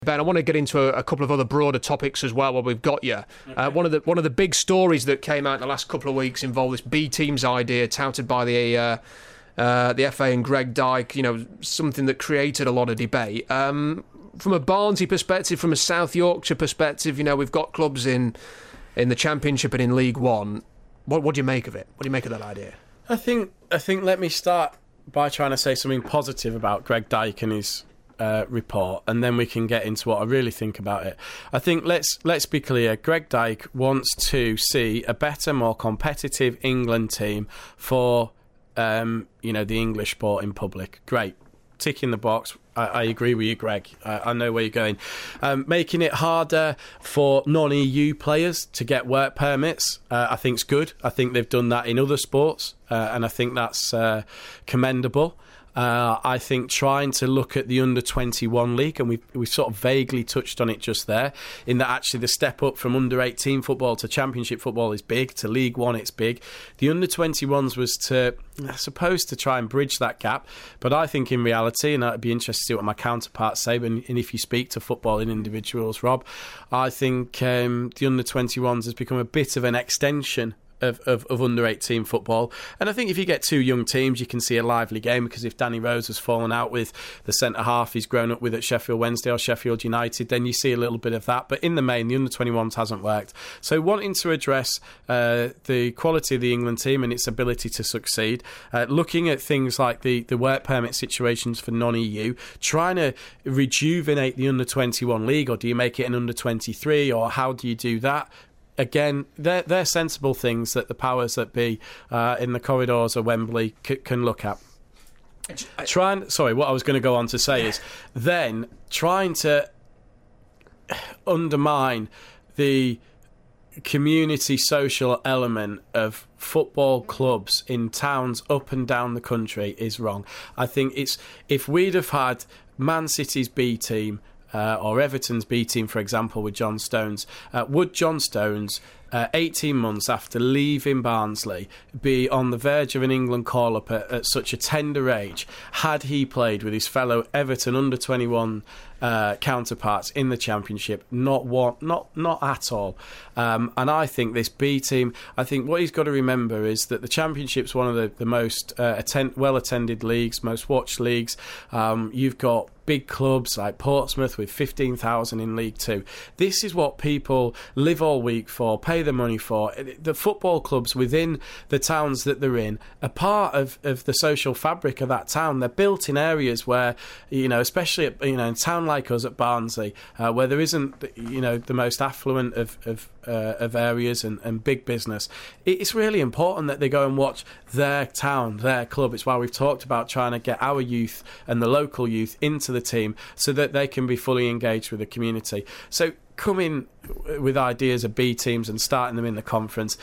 Ben, I want to get into a couple of other broader topics as well while we've got you. Okay. One of the big stories that came out in the last couple of weeks involved this B teams idea touted by the FA and Greg Dyke. You know, something that created a lot of debate. From a Barnsley perspective, from a South Yorkshire perspective, you know, we've got clubs in the Championship and in League One. What do you make of it? What do you make of that idea? I think let me start by trying to say something positive about Greg Dyke and his report, and then we can get into what I really think about it. I think let's be clear. Greg Dyke wants to see a better, more competitive England team for the English sporting public. Great, tick in the box. I agree with you, Greg. I know where you're going. Making it harder for non-EU players to get work permits, I think is good. I think they've done that in other sports, and I think that's commendable. I think trying to look at the under-21 league, and we sort of vaguely touched on it just there, in that actually the step up from under-18 football to Championship football is big, to League One it's big. The under-21s was to try and bridge that gap, but I think in reality, and I'd be interested to see what my counterparts say, and if you speak to footballing individuals, Rob, I think the under-21s has become a bit of an extension of under-18 football. And I think if you get two young teams, you can see a lively game, because if Danny Rose has fallen out with the centre-half he's grown up with at Sheffield Wednesday or Sheffield United, then you see a little bit of that. But in the main, the under-21s hasn't worked. So wanting to address the quality of the England team and its ability to succeed, looking at things like the work permit situations for non-EU, trying to rejuvenate the under-21 league, or do you make it an under-23, or how do you do that? Again, they're sensible things that the powers that be in the corridors of Wembley can look at. What I was going to go on to say is then trying to undermine the community social element of football clubs in towns up and down the country is wrong. I think if we'd have had Man City's B team, or Everton's B team, for example, with John Stones, would John Stones, 18 months after leaving Barnsley, be on the verge of an England call-up at such a tender age, had he played with his fellow Everton under-21 counterparts in the Championship? Not at all. And I think this B team, I think what he's got to remember is that the Championship's one of the most well-attended leagues, most watched leagues. You've got big clubs like Portsmouth with 15,000 in League Two. This is what people live all week for, pay the money for. The football clubs within the towns that they're in are part of the social fabric of that town. They're built in areas where, especially in a town like us at Barnsley, where there isn't the most affluent of areas and big business. It's really important that they go and watch their town, their club. It's why we've talked about trying to get our youth and the local youth into the team so that they can be fully engaged with the community. So coming with ideas of B teams and starting them in the conference,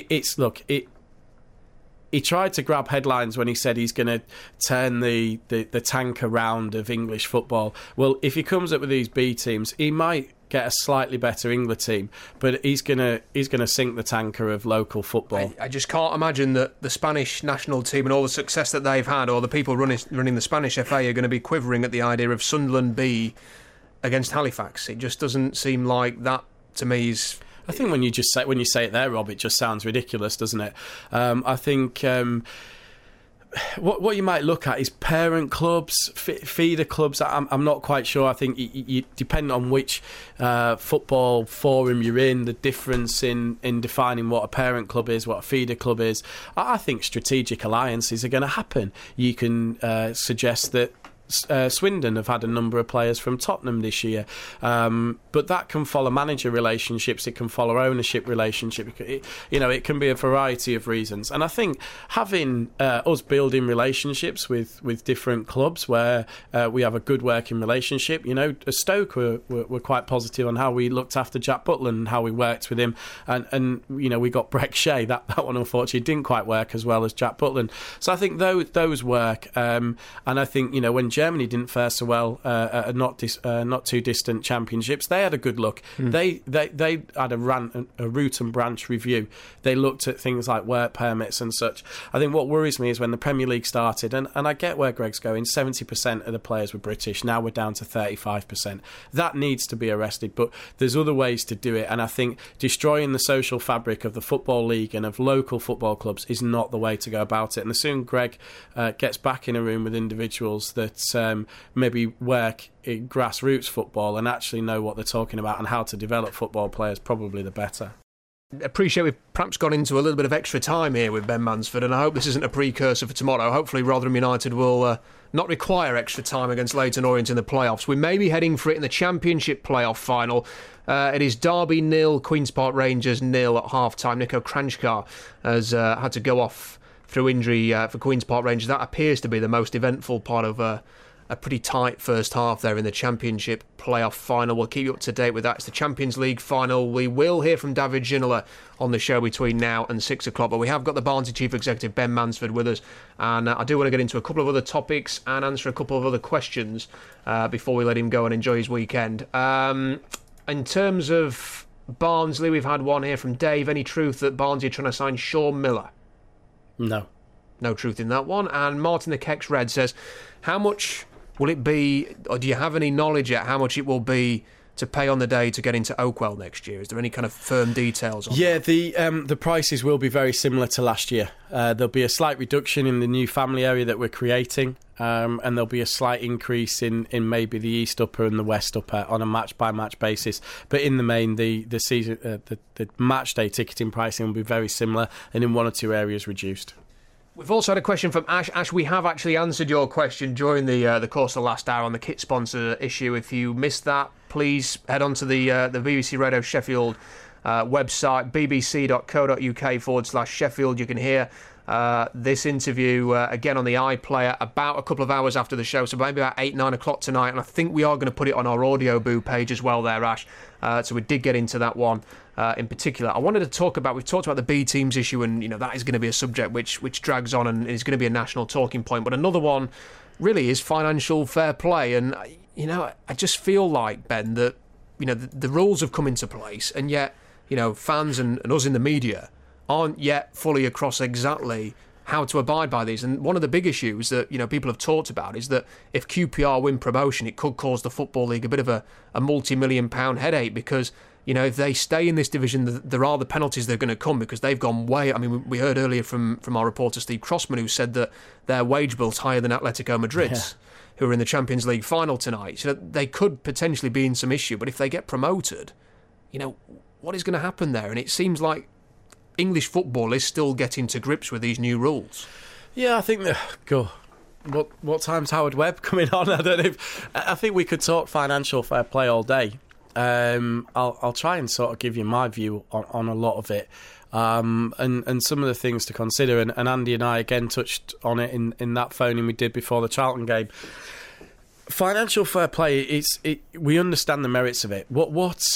he tried to grab headlines when he said he's going to turn the tank around of English football. Well, if he comes up with these B teams, he might get a slightly better England team, but he's gonna sink the tanker of local football. I just can't imagine that the Spanish national team and all the success that they've had, or the people running the Spanish FA, are going to be quivering at the idea of Sunderland B against Halifax. It just doesn't seem like that to me. I think when you say it there, Rob, it just sounds ridiculous, doesn't it? I think what you might look at is parent clubs, feeder clubs. I'm not quite sure. I think you depend on which football forum you're in, the difference in defining what a parent club is, what a feeder club is. I think strategic alliances are going to happen. You can suggest that Swindon have had a number of players from Tottenham this year, but that can follow manager relationships, it can follow ownership relationship, it can be a variety of reasons. And I think having us building relationships with different clubs where we have a good working relationship, Stoke were quite positive on how we looked after Jack Butland and how we worked with him, and we got Breck Shea. That one unfortunately didn't quite work as well as Jack Butland. So I think those work, and I think when Germany didn't fare so well at not too distant championships. They had a good look. They had a root and branch review. They looked at things like work permits and such. I think what worries me is when the Premier League started, and I get where Greg's going, 70% of the players were British. Now we're down to 35%. That needs to be arrested, but there's other ways to do it, and I think destroying the social fabric of the Football League and of local football clubs is not the way to go about it. And as soon as Greg gets back in a room with individuals that maybe work in grassroots football and actually know what they're talking about and how to develop football players, probably the better. Appreciate we've perhaps gone into a little bit of extra time here with Ben Mansford, and I hope this isn't a precursor for tomorrow. Hopefully Rotherham United will not require extra time against Leyton Orient in the playoffs. We may be heading for it in the Championship playoff final. It is Derby 0, Queen's Park Rangers 0 at half-time. Niko Kranjčar has had to go off through injury for Queen's Park Rangers. That appears to be the most eventful part of a pretty tight first half there in the Championship playoff final. We'll keep you up to date with that. It's the Champions League final. We will hear from David Ginola on the show between now and 6 o'clock, but we have got the Barnsley Chief Executive Ben Mansford with us, and I do want to get into a couple of other topics and answer a couple of other questions before we let him go and enjoy his weekend. In terms of Barnsley, we've had one here from Dave. Any truth that Barnsley are trying to sign Sean Miller? No. No truth in that one. And Martin the Kex Red says, how much will it be, or do you have any knowledge yet how much it will be to pay on the day to get into Oakwell next year? Is there any kind of firm details on that? The prices will be very similar to last year. There'll be a slight reduction in the new family area that we're creating, and there'll be a slight increase in maybe the East Upper and the West Upper on a match-by-match basis. But in the main, the match day ticketing pricing will be very similar, and in one or two areas reduced. We've also had a question from Ash. Ash, we have actually answered your question during the course of the last hour on the kit sponsor issue. If you missed that, please head on to the BBC Radio Sheffield website, bbc.co.uk/Sheffield. You can hear this interview again on the iPlayer about a couple of hours after the show, so maybe about 8-9 o'clock tonight, and I think we are going to put it on our Audio Boo page as well there, Ash. So we did get into that one in particular. I wanted to talk about, we've talked about the B teams issue, and that is going to be a subject which drags on and is going to be a national talking point, but another one really is financial fair play. And I just feel like, Ben, that the rules have come into place, and yet fans and us in the media aren't yet fully across exactly how to abide by these. And one of the big issues that people have talked about is that if QPR win promotion, it could cause the Football League a bit of a multi-million-pound headache, because if they stay in this division, there are the penalties that are going to come, because they've gone way. I mean, we heard earlier from our reporter Steve Crossman, who said that their wage bill's higher than Atletico Madrid's, who are in the Champions League final tonight. So they could potentially be in some issue. But if they get promoted, what is going to happen there? And it seems like English football is still getting to grips with these new rules. Yeah, I think what time's Howard Webb coming on? I don't know. I think we could talk financial fair play all day. I'll try and sort of give you my view on a lot of it, and some of the things to consider. And Andy and I again touched on it in that phoning we did before the Charlton game. Financial fair play, we understand the merits of it. What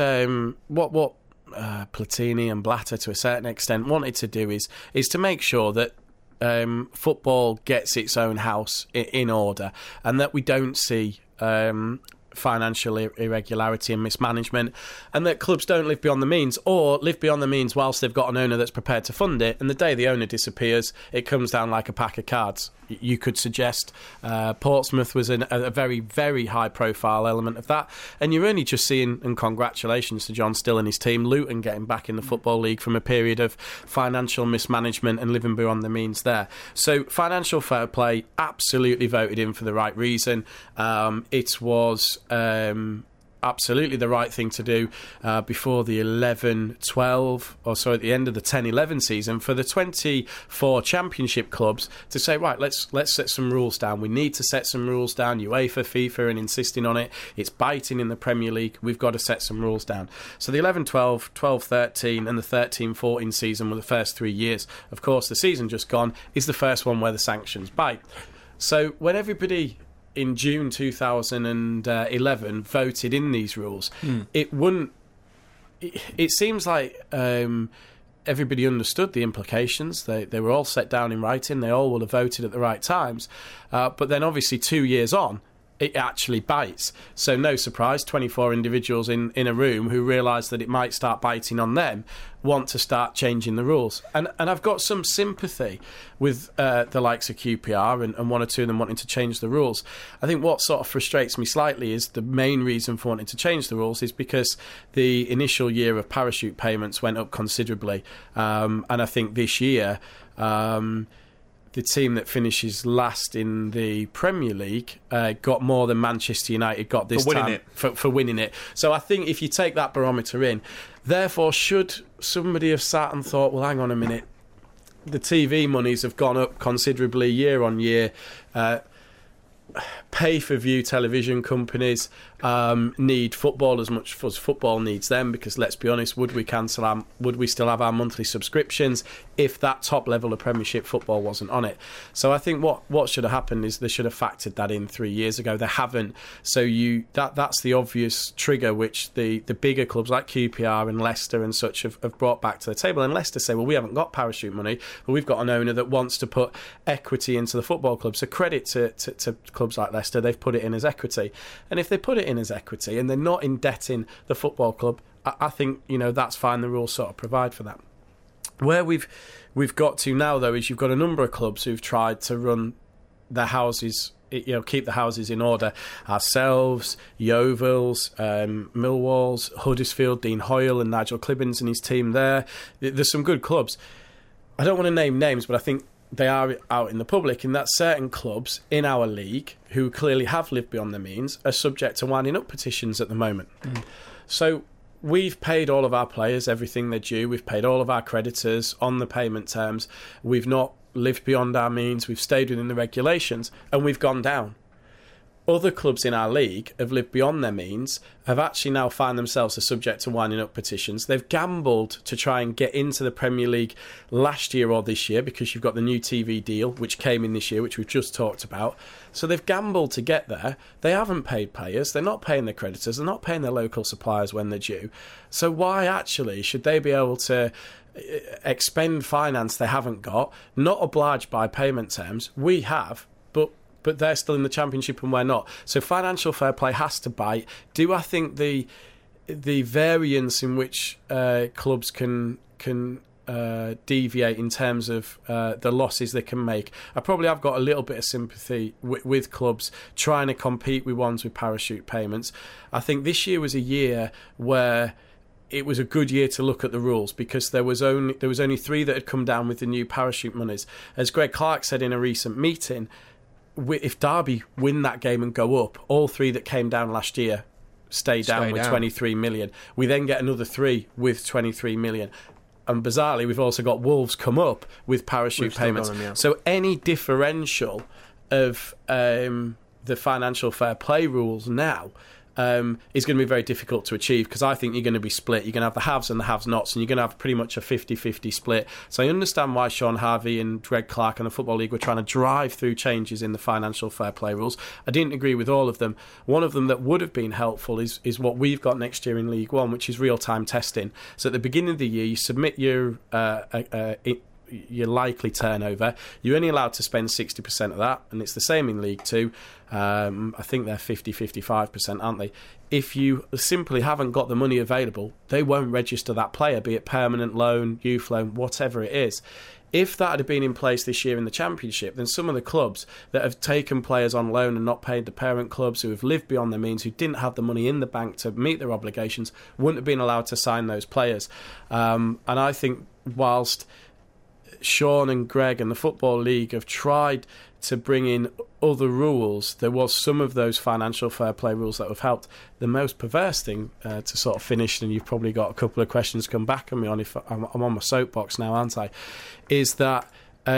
Platini and Blatter to a certain extent wanted to do is to make sure that football gets its own house in order, and that we don't see financial irregularity and mismanagement, and that clubs don't live beyond the means, or live beyond the means whilst they've got an owner that's prepared to fund it, and the day the owner disappears, it comes down like a pack of cards. You could suggest Portsmouth was a very, very high-profile element of that, and you're only just seeing, and congratulations to John Still and his team, Luton getting back in the Football League from a period of financial mismanagement and living beyond the means there. So financial fair play, absolutely voted in for the right reason. It was absolutely the right thing to do before the 11-12, or sorry, at the end of the 10-11 season, for the 24 championship clubs to say, right, let's set some rules down. We need to set some rules down. UEFA, FIFA, and insisting on it. It's biting in the Premier League. We've got to set some rules down. So the 11-12, 12-13, and the 13-14 season were the first 3 years. Of course, the season just gone is the first one where the sanctions bite. So when everybody in June 2011 voted in these rules, it seems like everybody understood the implications. They were all set down in writing. They all would have voted at the right times. But then obviously 2 years on, it actually bites. So no surprise, 24 individuals in a room who realise that it might start biting on them want to start changing the rules. And I've got some sympathy with the likes of QPR and one or two of them wanting to change the rules. I think what sort of frustrates me slightly is the main reason for wanting to change the rules is because the initial year of parachute payments went up considerably. And I think this year... the team that finishes last in the Premier League got more than Manchester United got this time for winning it. So I think if you take that barometer in, therefore, should somebody have sat and thought, well, hang on a minute, the TV monies have gone up considerably year on year. Pay-per-view television companies need football as much as football needs them, because let's be honest, would we still have our monthly subscriptions if that top level of Premiership football wasn't on it? So I think what should have happened is they should have factored that in 3 years ago. They haven't. So that's the obvious trigger which the bigger clubs like QPR and Leicester and such have brought back to the table. And Leicester say, well, we haven't got parachute money, but we've got an owner that wants to put equity into the football club. So credit to clubs like Leicester, they've put it in as equity. And if they put it in as equity and they're not indebting the football club, I think that's fine. The rules sort of provide for that. Where we've got to now, though, is you've got a number of clubs who've tried to run their houses, keep the houses in order. Ourselves, Yeovils, Millwalls, Huddersfield, Dean Hoyle and Nigel Clibbins and his team there. There's some good clubs. I don't want to name names, but I think they are out in the public, in that certain clubs in our league who clearly have lived beyond their means are subject to winding up petitions at the moment. So we've paid all of our players everything they're due. We've paid all of our creditors on the payment terms. We've not lived beyond our means. We've stayed within the regulations, and we've gone down. Other clubs in our league have lived beyond their means, have actually now found themselves subject to winding up petitions. They've gambled to try and get into the Premier League last year or this year, because you've got the new TV deal, which came in this year, which we've just talked about. So they've gambled to get there. They haven't paid players. They're not paying their creditors. They're not paying their local suppliers when they're due. So why actually should they be able to expend finance they haven't got, not obliged by payment terms? We have, but they're still in the Championship and we're not. So financial fair play has to bite. Do I think the variance in which clubs can deviate in terms of the losses they can make? I probably have got a little bit of sympathy with clubs trying to compete with ones with parachute payments. I think this year was a year where it was a good year to look at the rules, because there was only 3 that had come down with the new parachute monies. As Greg Clark said in a recent meeting, if Derby win that game and go up, all 3 that came down last year stay down with 23 million. We then get another 3 with 23 million. And bizarrely, we've also got Wolves come up with parachute payments. So any differential of the financial fair play rules now is going to be very difficult to achieve, because I think you're going to be split. You're going to have the haves and the have-nots, and you're going to have pretty much a 50-50 split. So I understand why Sean Harvey and Greg Clark and the Football League were trying to drive through changes in the financial fair play rules. I didn't agree with all of them. One of them that would have been helpful is what we've got next year in League One, which is real-time testing. So at the beginning of the year, you submit your likely turnover. You're only allowed to spend 60% of that, and it's the same in League 2. I think they're 50-55%, aren't they? If you simply haven't got the money available, they won't register that player, be it permanent loan, youth loan, whatever it is. If that had been in place this year in the Championship, then some of the clubs that have taken players on loan and not paid the parent clubs, who have lived beyond their means, who didn't have the money in the bank to meet their obligations, wouldn't have been allowed to sign those players. And I think whilst Sean and Greg and the Football League have tried to bring in other rules, there was some of those financial fair play rules that have helped. The most perverse thing, to sort of finish, and you've probably got a couple of questions come back on me on, if I'm on my soapbox now, aren't I, is that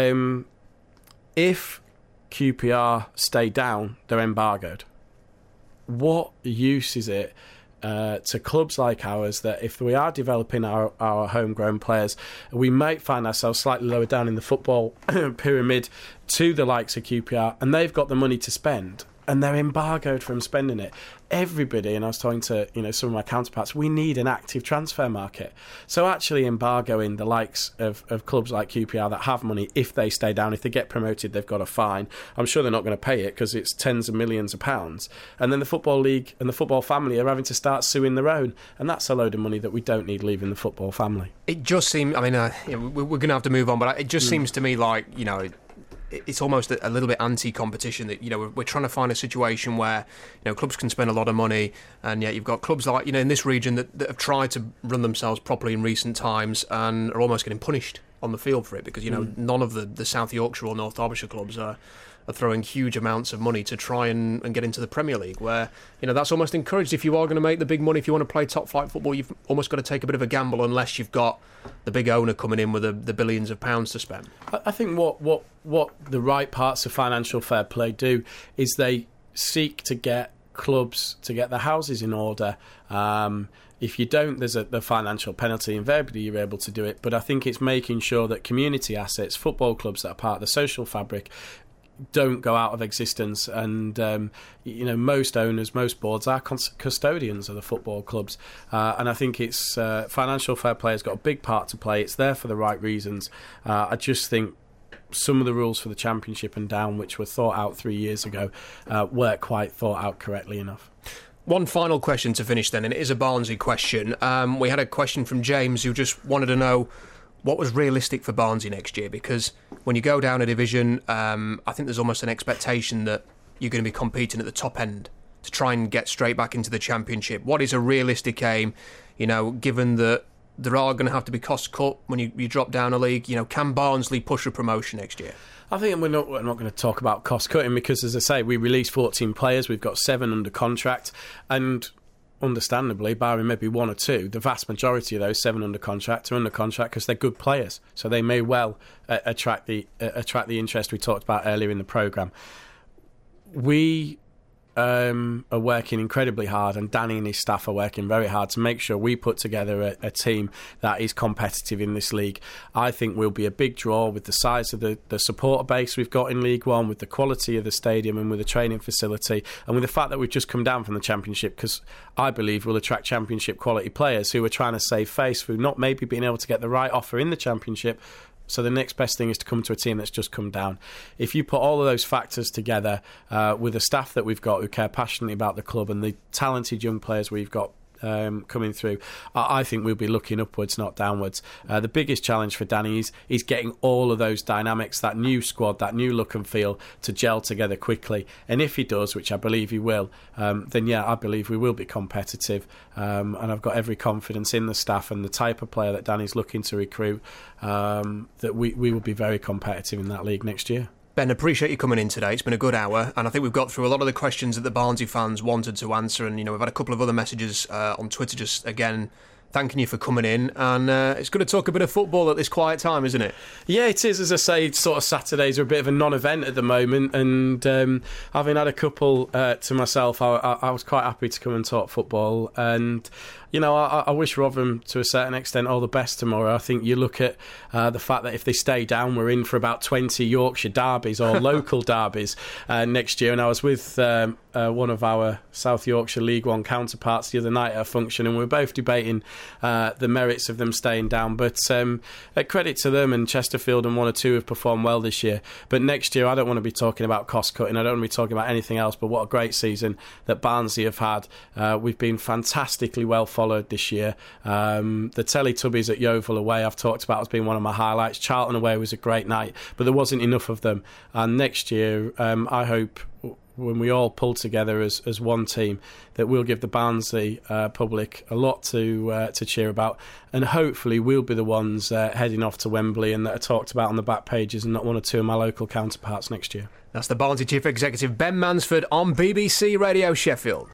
if QPR stay down, they're embargoed. What use is it to clubs like ours that if we are developing our homegrown players, we might find ourselves slightly lower down in the football pyramid to the likes of QPR, and they've got the money to spend, and they're embargoed from spending it. Everybody, and I was talking to some of my counterparts, we need an active transfer market. So actually embargoing the likes of clubs like QPR that have money, if they stay down, if they get promoted, they've got a fine. I'm sure they're not going to pay it because it's tens of millions of pounds. And then the Football League and the football family are having to start suing their own. And that's a load of money that we don't need leaving the football family. It just seems, I mean, we're going to have to move on, but it just seems to me like, it's almost a little bit anti-competition that, we're trying to find a situation where, clubs can spend a lot of money, and yet you've got clubs like, in this region that have tried to run themselves properly in recent times and are almost getting punished on the field for it because, none of the South Yorkshire or North Derbyshire clubs are throwing huge amounts of money to try and get into the Premier League, where that's almost encouraged. If you are going to make the big money, if you want to play top flight football, you've almost got to take a bit of a gamble unless you've got the big owner coming in with the billions of pounds to spend. I think what the right parts of financial fair play do is they seek to get clubs to get their houses in order. If you don't, there's the financial penalty. Invariably, you're able to do it. But I think it's making sure that community assets, football clubs that are part of the social fabric, don't go out of existence. And most owners, most boards are custodians of the football clubs, and I think it's financial fair play has got a big part to play. It's there for the right reasons. I just think some of the rules for the Championship and down, which were thought out 3 years ago, weren't quite thought out correctly enough. One final question to finish then, and it is a Barnsley question. We had a question from James who just wanted to know what was realistic for Barnsley next year, because when you go down a division, I think there's almost an expectation that you're going to be competing at the top end to try and get straight back into the Championship. What is a realistic aim, given that there are going to have to be costs cut when you drop down a league? Can Barnsley push for promotion next year? I think we're not going to talk about cost cutting because, as I say, we released 14 players. We've got 7 under contract, and understandably, barring maybe 1 or 2, the vast majority of those 7 under contract are under contract because they're good players. So they may well attract the interest we talked about earlier in the programme. We are working incredibly hard, and Danny and his staff are working very hard to make sure we put together a team that is competitive in this league. I think we'll be a big draw with the size of the supporter base we've got in League One, with the quality of the stadium and with the training facility, and with the fact that we've just come down from the Championship, because I believe we'll attract Championship quality players who are trying to save face through not maybe being able to get the right offer in the Championship. So the next best thing is to come to a team that's just come down. If you put all of those factors together with the staff that we've got who care passionately about the club and the talented young players we've got coming through, I think we'll be looking upwards, not downwards. The biggest challenge for Danny is getting all of those dynamics, that new squad, that new look and feel, to gel together quickly. And if he does, which I believe he will, then yeah, I believe we will be competitive. And I've got every confidence in the staff and the type of player that Danny's looking to recruit, that we will be very competitive in that league next year. Ben, appreciate you coming in today. It's been a good hour, and I think we've got through a lot of the questions that the Barnsley fans wanted to answer, and we've had a couple of other messages on Twitter just, again, thanking you for coming in, and it's good to talk a bit of football at this quiet time, isn't it? Yeah, it is. As I say, sort of Saturdays are a bit of a non-event at the moment, and having had a couple to myself, I was quite happy to come and talk football. And I wish Rotherham, to a certain extent, all the best tomorrow. I think you look at the fact that if they stay down, we're in for about 20 Yorkshire derbies or local derbies next year. And I was with one of our South Yorkshire League One counterparts the other night at a function, and we were both debating the merits of them staying down. But credit to them, and Chesterfield and 1 or 2 have performed well this year. But next year, I don't want to be talking about cost cutting. I don't want to be talking about anything else. But what a great season that Barnsley have had. We've been fantastically well followed this year. The Teletubbies at Yeovil away, I've talked about as being one of my highlights. Charlton away was a great night, but there wasn't enough of them. And next year, I hope, when we all pull together as one team, that we'll give the Barnsley public a lot to cheer about, and hopefully we'll be the ones heading off to Wembley and that are talked about on the back pages, and not 1 or 2 of my local counterparts next year. That's the Barnsley Chief Executive Ben Mansford on BBC Radio Sheffield.